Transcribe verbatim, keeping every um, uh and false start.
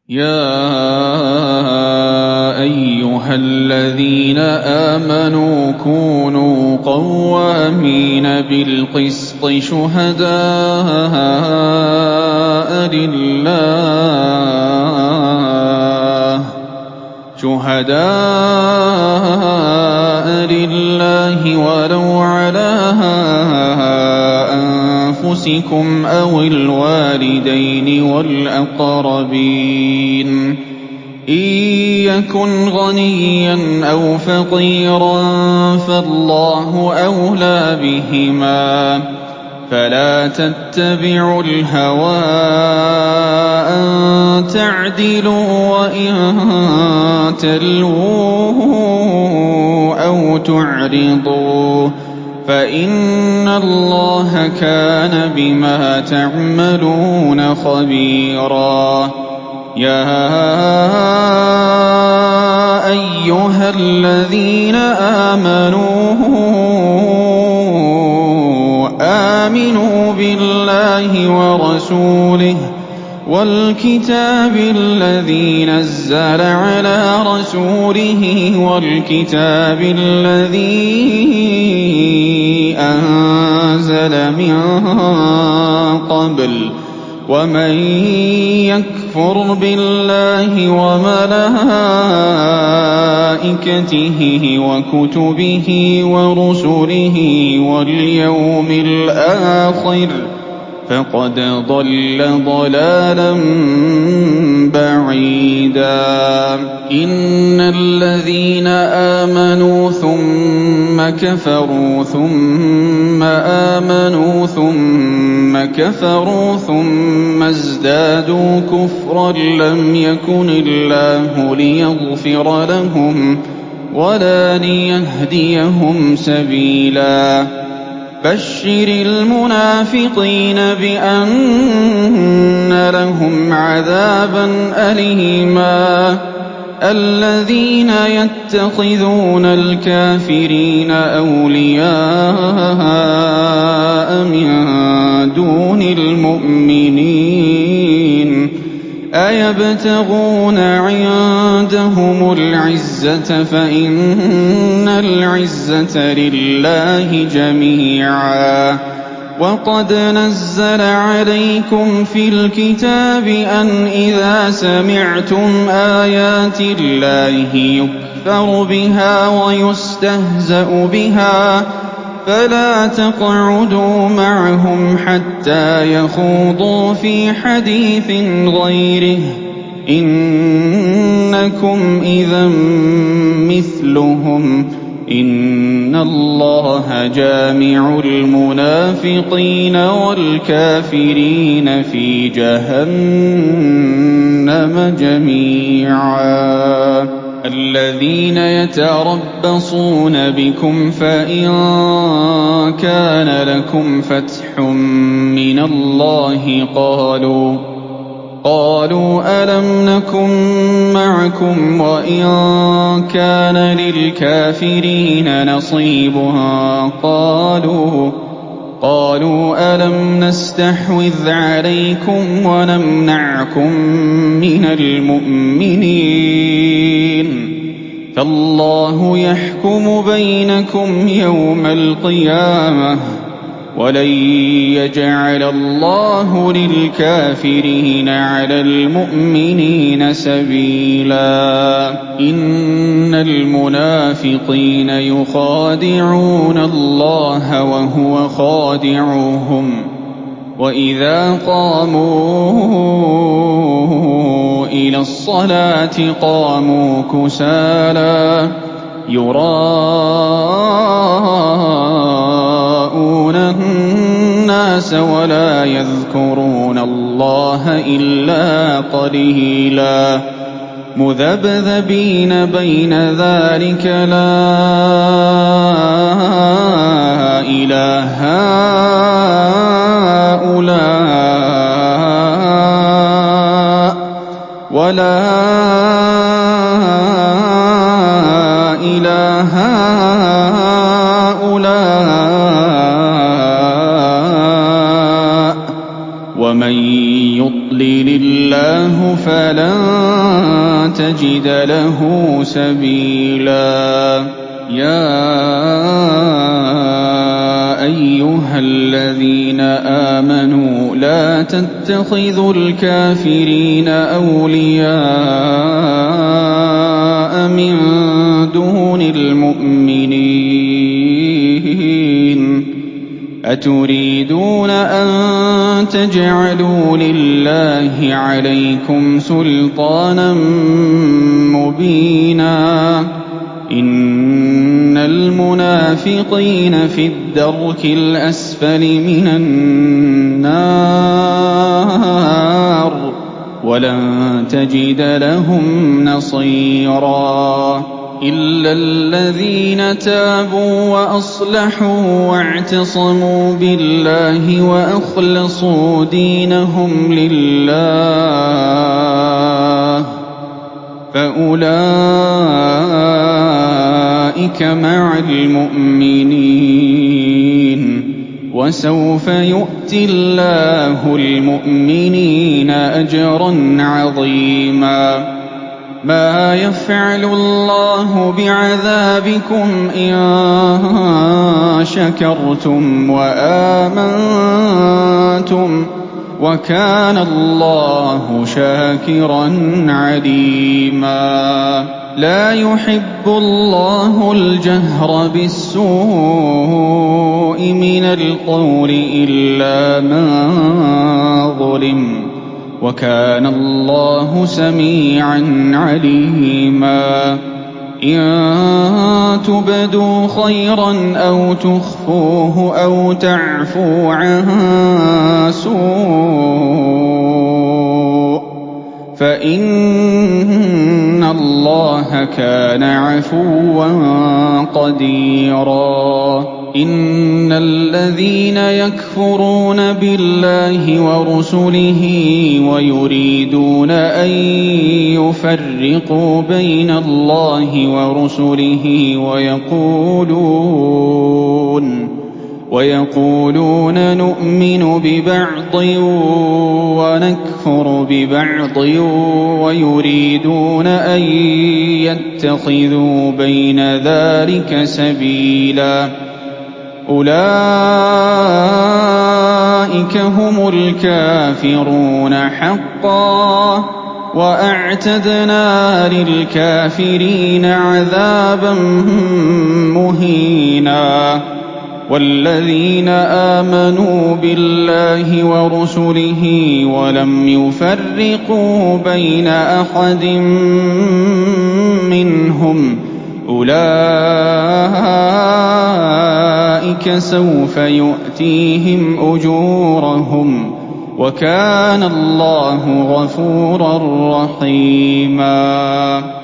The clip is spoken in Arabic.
يَا أَيُّهَا الَّذِينَ آمَنُوا كُونُوا قَوَّامِينَ بِالْقِسْطِ شُهَدَاءَ لِلَّهِ شُهَدَاءَ لِلَّهِ وَلَوْ عَلَىٰ أَنفُسِكُمْ أَوِ الْوَالِدَيْنِ وَالْأَقْرَبِينَ ۚ إِن يَكُنْ غَنِيًّا أَوْ فَقِيرًا فَاللَّهُ أَوْلَىٰ بِهِمَا ۖ فَلَا تَتَّبِعُوا الْهَوَىٰ أَن تَعْدِلُوا ۚ وَإِن تَلْوُوا أَوْ تُعْرِضُوا فَإِنَّ اللَّهَ كَانَ بِمَا تَعْمَلُونَ خَبِيرًا. يَا أَيُّهَا الَّذِينَ آمَنُوا آمِنُوا بِاللَّهِ وَرَسُولِهِ وَالْكِتَابِ الَّذِي نَزَّلَ عَلَىٰ رَسُولِهِ وَالْكِتَابِ الَّذِي أَنزَلَ مِن قَبْلُ ۚ وَمَن يَكْفُرْ بِاللَّهِ وَمَلَائِكَتِهِ وَكُتُبِهِ وَرُسُلِهِ وَالْيَوْمِ الْآخِرِ فَقَدْ ضَلَّ ضَلَالًا بَعِيدًا. إِنَّ الَّذِينَ آمَنُوا ثُمَّ كَفَرُوا ثُمَّ آمَنُوا ثُمَّ كَفَرُوا ثُمَّ ازْدَادُوا كُفْرًا لَّمْ يَكُنِ اللَّهُ لِيَغْفِرَ لَهُمْ وَلَا لِيَهْدِيَهُمْ سَبِيلًا. بَشِّرِ الْمُنَافِقِينَ بِأَنَّ لَهُمْ عَذَابًا أَلِيمًا. الَّذِينَ يَتَّخِذُونَ الْكَافِرِينَ أَوْلِيَاءَ مِن دُونِ الْمُؤْمِنِينَ أَيَبْتَغُونَ عِندَهُمُ الْعِزَّةَ فَإِنَّ الْعِزَّةَ لِلَّهِ جَمِيعًا. وَقَدْ نَزَّلَ عَلَيْكُمْ فِي الْكِتَابِ أَنْ إِذَا سَمِعْتُمْ آيَاتِ اللَّهِ يُكْفَرُ بِهَا وَيُسْتَهْزَأُ بِهَا فَلَا تَقْعُدُوا مَعَهُمْ حَتَّىٰ يَخُوضُوا فِي حَدِيثٍ غَيْرِهِ ۚ إِنَّكُمْ إِذًا مِّثْلُهُمْ ۗ إِنَّ اللَّهَ جَامِعُ الْمُنَافِقِينَ وَالْكَافِرِينَ فِي جَهَنَّمَ جَمِيعًا. الَّذِينَ يَتَرَبَّصُونَ بِكُمْ فَإِن كَانَ لَكُمْ فَتْحٌ مِّنَ اللَّهِ قَالُوا قَالُوا أَلَمْ نَكُن مَّعَكُمْ وَإِن كَانَ لِلْكَافِرِينَ نَصِيبٌ قَالُوا قَالُوا أَلَمْ نَسْتَحْوِذْ عَلَيْكُمْ وَنَمْنَعْكُم مِّنَ الْمُؤْمِنِينَ فَاللَّهُ يَحْكُمُ بَيْنَكُمْ يَوْمَ الْقِيَامَةِ ۗ وَلَن يَجْعَلَ اللَّهُ لِلْكَافِرِينَ عَلَى الْمُؤْمِنِينَ سَبِيلًا. إِنَّ الْمُنَافِقِينَ يُخَادِعُونَ اللَّهَ وَهُوَ خَادِعُهُمْ ۚ وَإِذَا قَامُوا إِلَى الصَّلَاةِ قَامُوا كُسَالَىٰ يُرَاءُونَ النَّاسَ وَلَا يَذْكُرُونَ اللَّهَ إِلَّا قَلِيلًا مُّذَبْذَبِينَ بَيْنَ ذَٰلِكَ لَا إِلَىٰ هَٰؤُلَاءِ وَلَا إِلَىٰ هَٰؤُلَاءِ ۚ وَمَن يُضْلِلِ اللَّهُ فَلَن تجد له سبيلا يا أيها الذين آمنوا لا تتخذوا الكافرين أولياء من دون المؤمنين أتريدون أن تجعلوا لله عليكم سلطانا مبينا إن المنافقين في الدرك الأسفل من النار ولن تجد لهم نصيرا إلا الذين تابوا وأصلحوا واعتصموا بالله وأخلصوا دينهم لله فأولئك مع المؤمنين وسوف يؤتي الله المؤمنين أجرا عظيما ما يفعل الله بعذابكم إن شكرتم وآمنتم وكان الله شاكرا عليما لا يحب الله الجهر بالسوء من القول إلا من ظلم وكان الله سميعا عليما إن تبدوا خيرا أو تخفوه أو تعفو عن سوء فإن الله كان عفوا قديرا إن الذين يكفرون بالله ورسله ويريدون أن يفرقوا بين الله ورسله ويقولون ويقولون نؤمن ببعض ونكفر ببعض ويريدون أن يتخذوا بين ذلك سبيلا أولئك هم الكافرون حقا وأعتدنا للكافرين عذابا مهينا والذين آمنوا بالله ورسله ولم يفرقوا بين أحد منهم أولئك سوف يؤتيهم أجورهم وكان الله غفورا رحيما